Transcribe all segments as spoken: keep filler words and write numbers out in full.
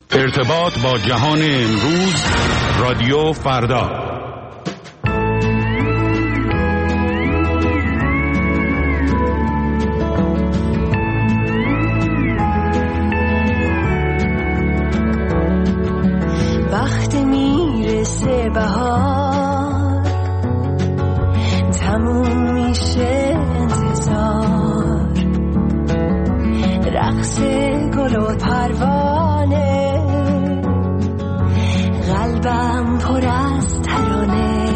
ارتباط با جهان امروز، رادیو فردا. وقت میرسه بهار، تموم میشه انتظار، رقص گل و پروانه، قلبم پر از ترانه.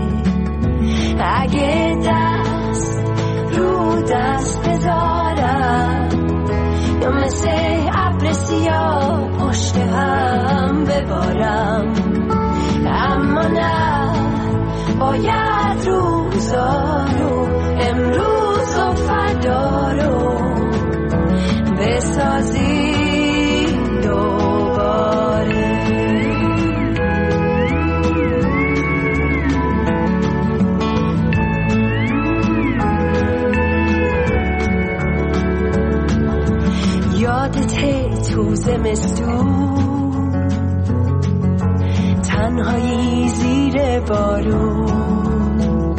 اگه دست رو دست بذارم یا مثل ابر سیاه پشت هم ببارم، اما نه، باید روزا رو، امروز و فردا رو بسازی دوباره. یادته تو زمستون، تنهایی زیر بارون،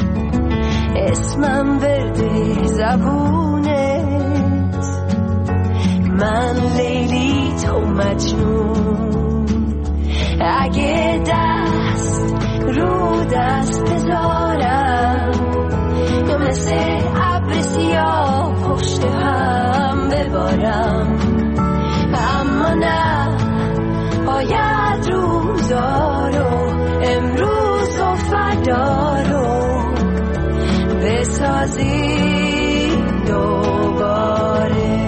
اسمم برده زبونت، من لیلی تو مجنون. اگه دست رو دست بذارم یا مثل ابر سیاه پشت هم ببارم، اما نه، باید روزا رو، امروز و فردا رو بسازی دوباره.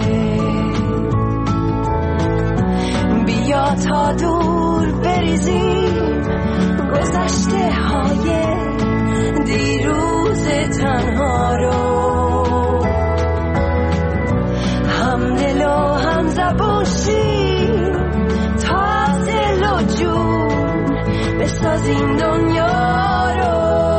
بیا تا دور بریزیم گذشته های دیروز تنها رو، هم دل و هم زبون شیم تا دل و جون بسازیم دنیا رو.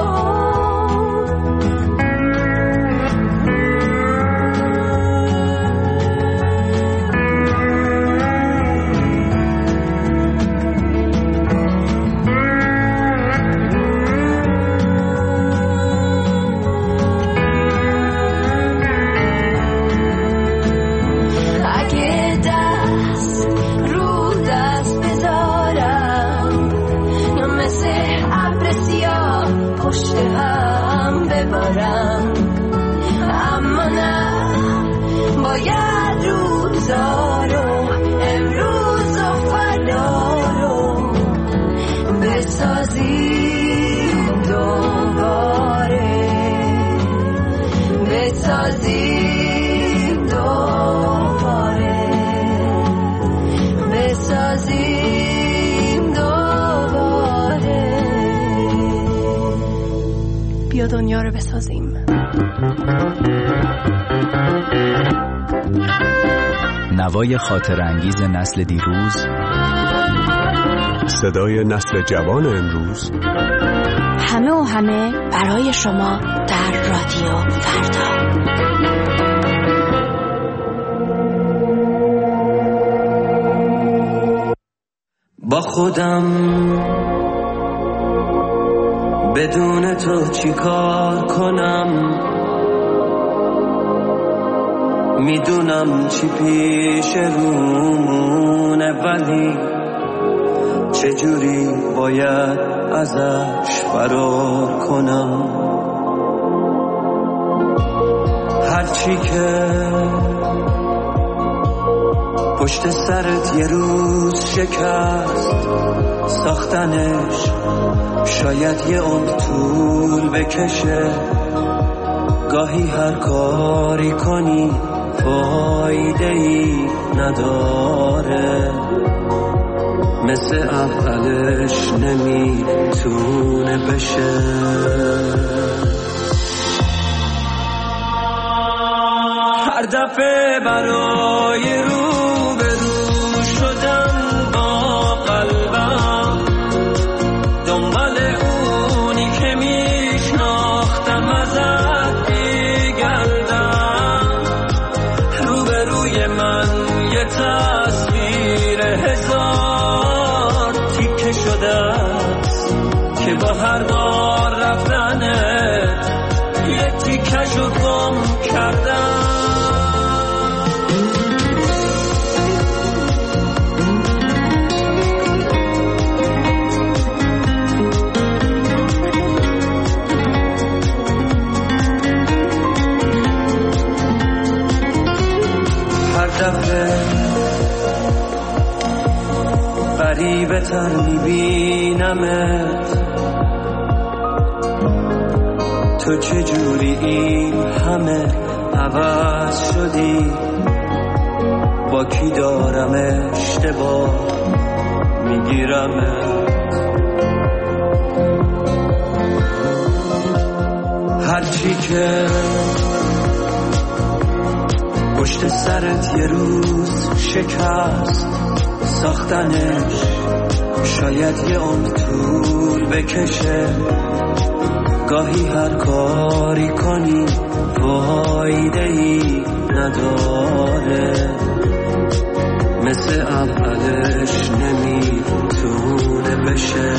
اما نه، باید روزا رو، امروز و فردا رو بسازیم دوباره، بسازیم دوباره، بسازیم دوباره. بیا دنیا رو بسازیم. نوای خاطر انگیز نسل دیروز، صدای نسل جوان امروز، همه و همه برای شما در رادیو فردا. با خودم بدون تو چی کار کنم، میدونم چی پیش رومونه، ولی چجوری باید ازش فرار کنم. هرچی که پشت سرت یه روز شکست، ساختنش شاید یه عمر طول بکشه. گاهی هر کاری کنی فایده ای نداره، مثل اولش نمیتونه بشه. هر دفعه برای رو به رو شدم با قلبم، دنبال اونی که میشناختم ازت میگردم. روبروی من یه تصویر هزار بهتر میبینمت. تو چجوری این همه عوض شدی؟ با کی دارم اشتباه میگیرمت؟ هرچی که پشت سرت یه روز شکست ساختنش، شاید یه عمر طول بکشه. گاهی هر کاری کنی فایده‌ای نداره، مثل اولش نمیتونه بشه.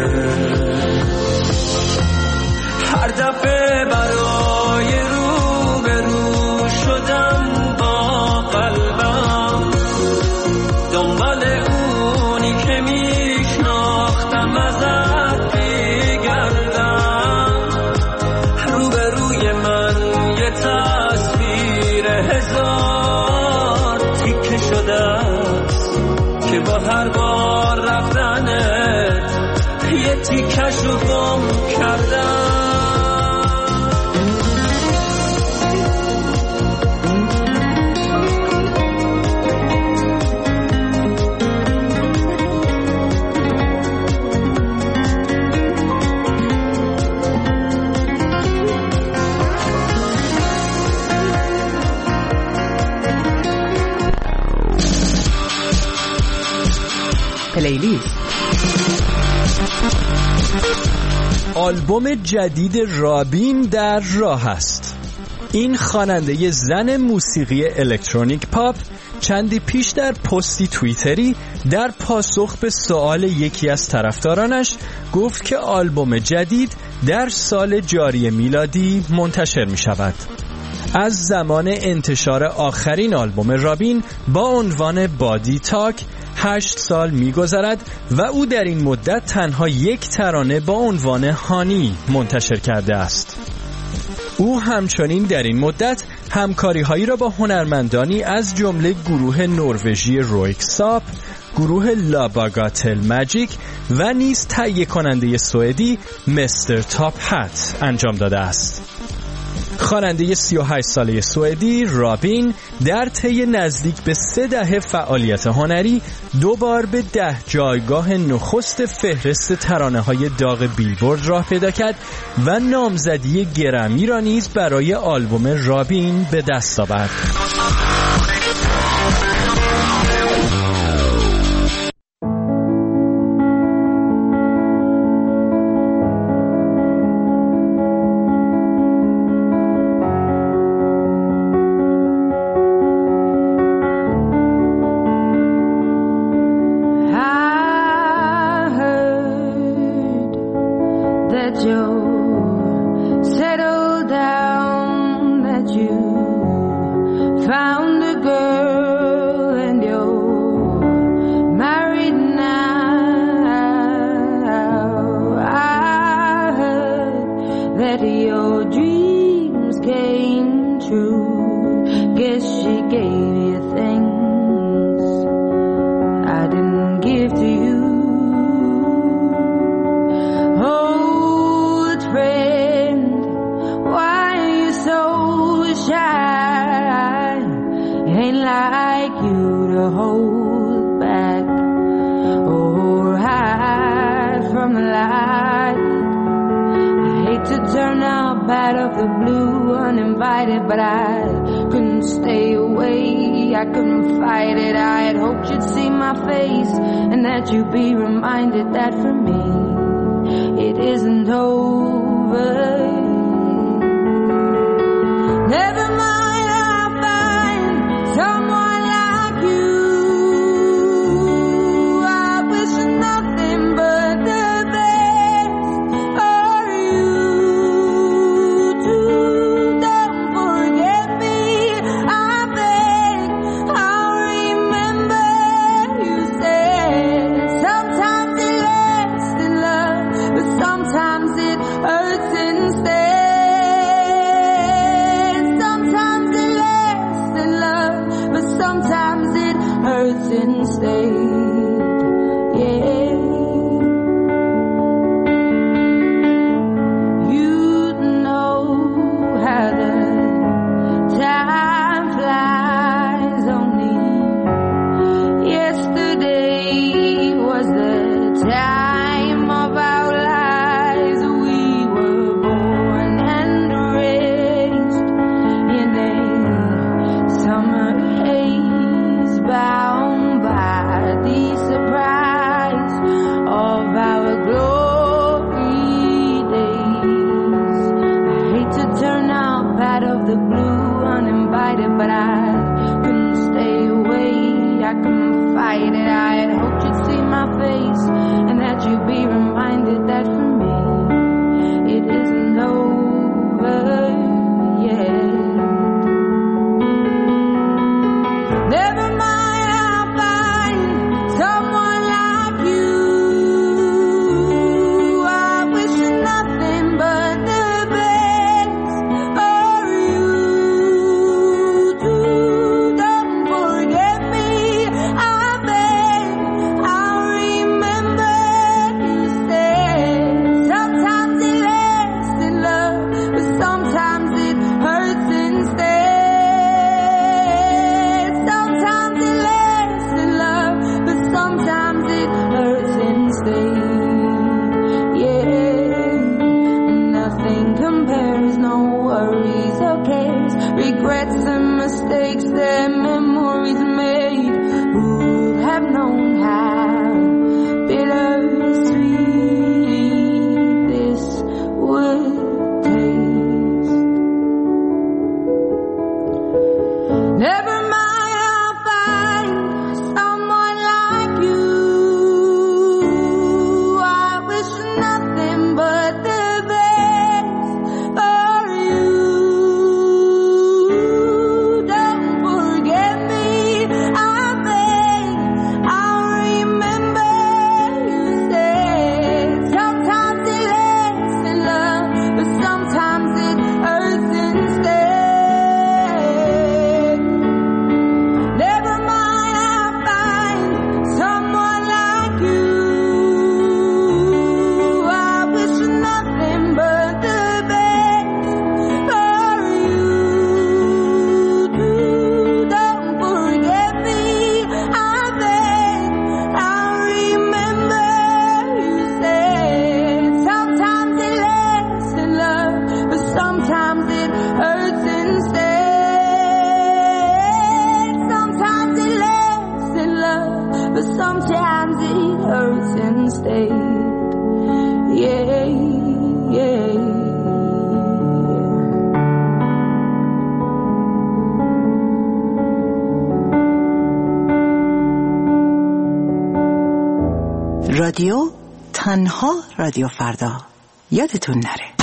هر دفعه برای رو به رو شدم با قلبم، دنبال اونی که میشناختم ازت بگردم. رو به روی من یه تصویر هزار تیکه شده است که با هر بار رفتنت یه تیکش رو گم کردم. پلیلیست. آلبوم جدید رابین در راه است. این خواننده زن موسیقی الکترونیک پاپ چندی پیش در پستی توییتری در پاسخ به سوال یکی از طرفدارانش گفت که آلبوم جدید در سال جاری میلادی منتشر می شود. از زمان انتشار آخرین آلبوم رابین با عنوان بادی تاک هشت سال می‌گذرد و او در این مدت تنها یک ترانه با عنوان هانی منتشر کرده است. او همچنین در این مدت همکاری‌هایی را با هنرمندانی از جمله گروه نروژی رویکساپ، گروه لاباگاتل ماجیک و نیز تهیه کننده سوئدی مستر تاپ هات انجام داده است. خواننده سی و هشت ساله سوئدی رابین در طی نزدیک به سه دهه فعالیت هنری دو بار به ده جایگاه نخست فهرست ترانه‌های داغ بیلبورد راه پیدا کرد و نامزدی گرمی را نیز برای آلبوم رابین به دست آورد. But I couldn't stay away, I couldn't fight it. I had hoped you'd see my face and that you'd be reminded that for me it isn't over. Never mind, I'll find someone like you. I wish nothing but the best for you too. Sometimes it hurts instead, yeah. my face, and that you be reminded that for me it isn't over yet. Never mind, I'll find someone like you. I wish nothing but the best for you too. Don't forget me, I beg. I'll remember you said sometimes it lasts in love, but sometimes it hurts instead. Sometimes it lasts in love, but sometimes it hurts instead. Yeah, nothing compares, no worries or cares, regrets and mistakes that memories made. Who would have known how bittersweet this would taste? Never mind, I'll find someone like you. I wish nothing but the best for you. Don't forget me, I beg. I'll remember you said sometimes it lasts in love, but sometimes it hurts instead. Never mind, I'll find someone like you. I wish nothing but the best for you too. Don't forget me, I beg. I'll remember you said sometimes it lasts in love, but sometimes it hurts instead. Sometimes it lasts in love, but sometimes it hurts instead. Yeah, yeah. رادیو تنها رادیو فردا. یادتون نره.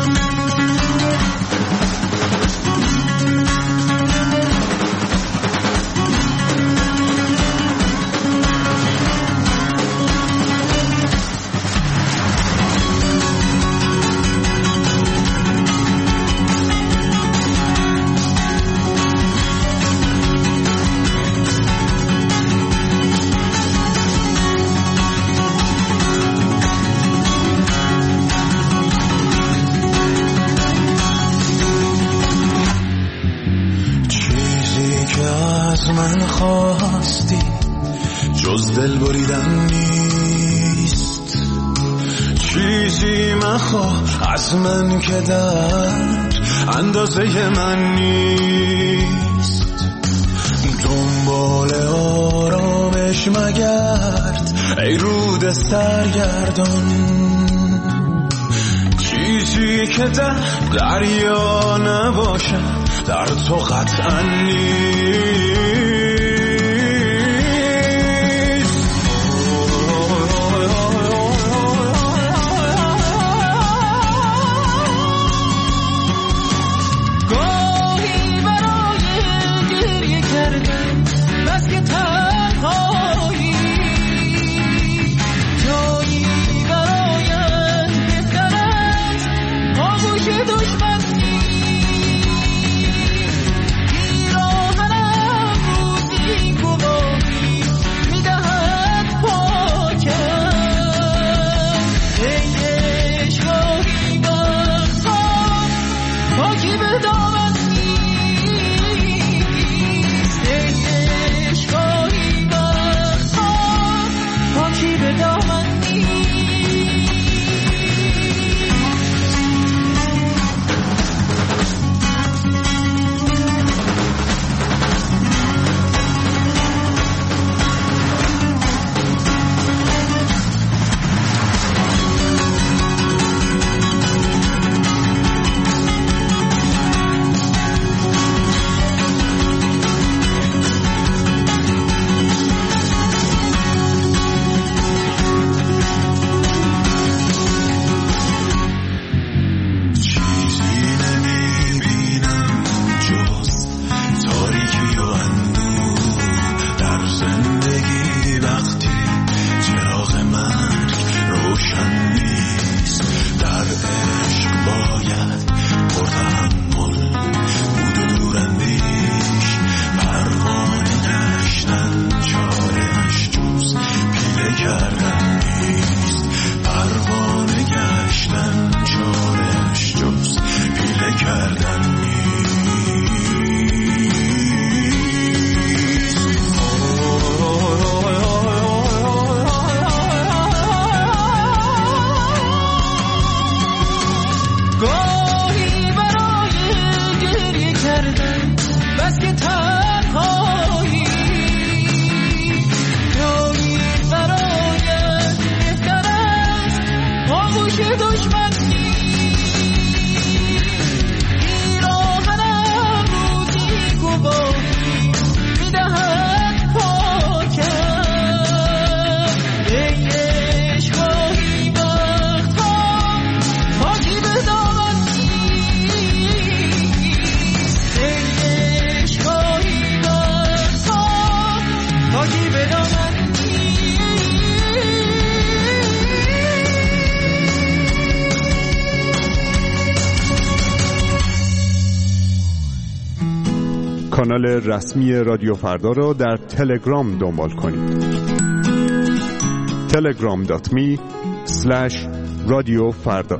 خواستی جز دل بریدن نیست، چیزی مخواه از من که در اندازه من نیست. دنبال آرامش مگرد ای رود سرگردان، چیزی که در دریا نباشد در تو قطعا نیست. گاهی برای گریه کردن بس که تنهایی، جایی برایم بهتر است آغوش دشمن. پیراهنم کانال رسمی رادیو فردا را در تلگرام دنبال کنید. تلگرام دات می اسلش رادیو فردا.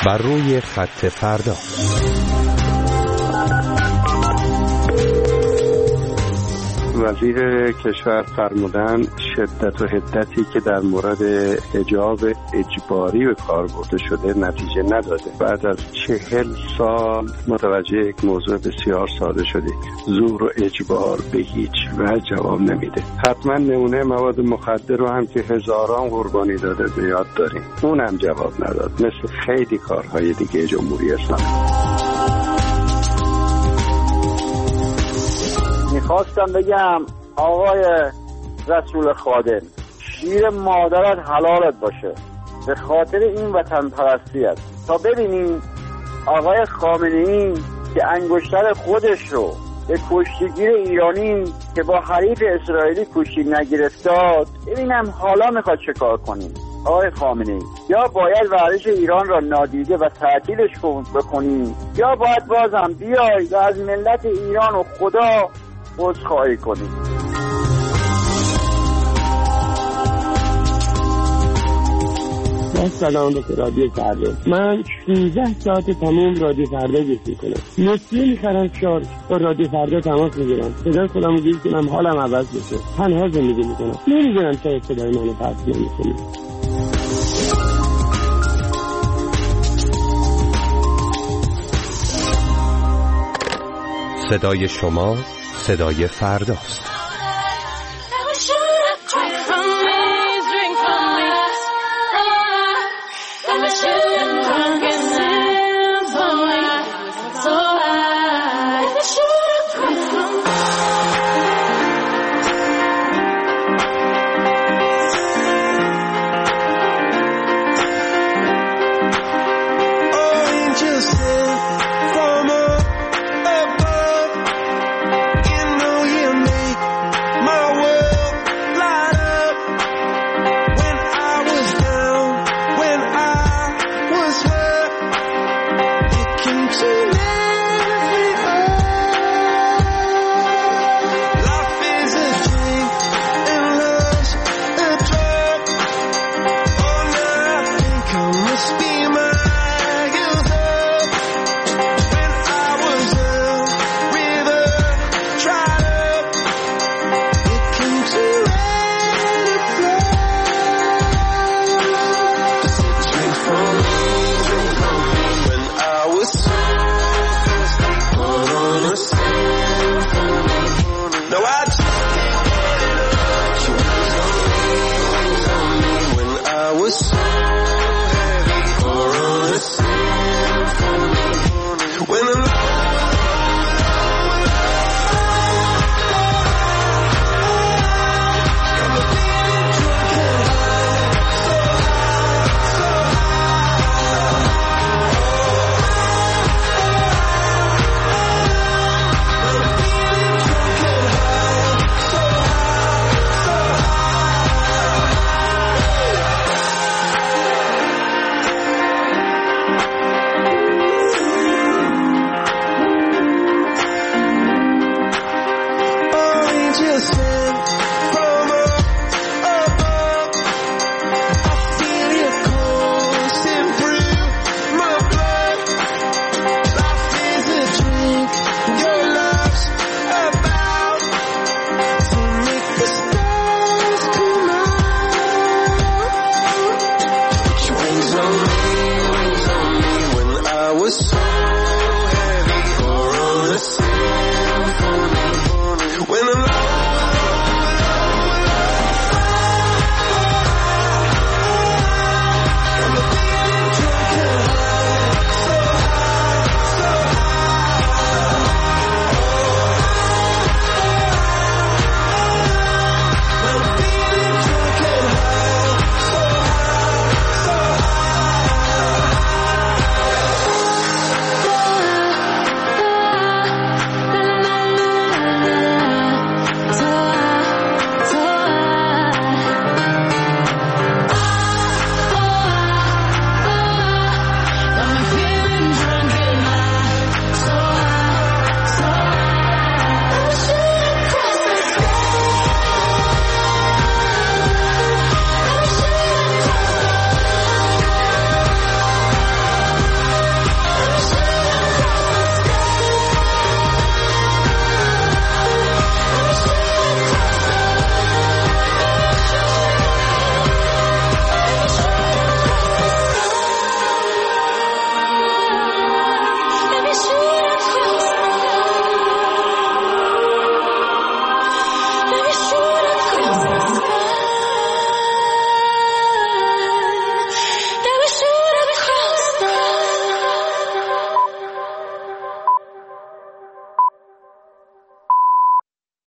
بر روی خط فردا. وزیر کشور فرمودن شدت و حدتی که در مورد حجاب اجباری به کار برده شده نتیجه نداده. بعد از چهل سال متوجه یک موضوع بسیار ساده شده: زور و اجبار به هیچ وجه جواب نمیده. حتما نمونه مواد مخدر رو هم که هزاران قربانی داده به یاد داریم، اونم جواب نداد، مثل خیلی کارهای دیگه جمهوری اسلامی. میخواستم بگم آقای رسول خادم، شیر مادرت حلالت باشه، به خاطر این وطن پرستی است. تا ببینیم آقای خامنه‌ای که انگشتر خودش رو به کشتیگیر ایرانی که با حریف اسرائیلی کشتی نگرفتاد، ببینم حالا میخواد چه کار کنیم. آقای خامنه‌ای، یا باید ورزش ایران را نادیده و تعطیلش بکنیم، یا باید بازم بیای و از ملت ایران و خدا عذرخواهی کنیم. سلام به رادیو فردا. من شانزده ساعت تمام رادیو فردا گوش میکنم. نسیه میخرم شارژ با رادیو فردا تماس میگیرم. صدای خودمو گوش کنم حالم عوض بشه. تنها زندگی میکنم. نمیدونم چرا صدای منو پخش نمیکنه. صدای شما صدای فرداست. Just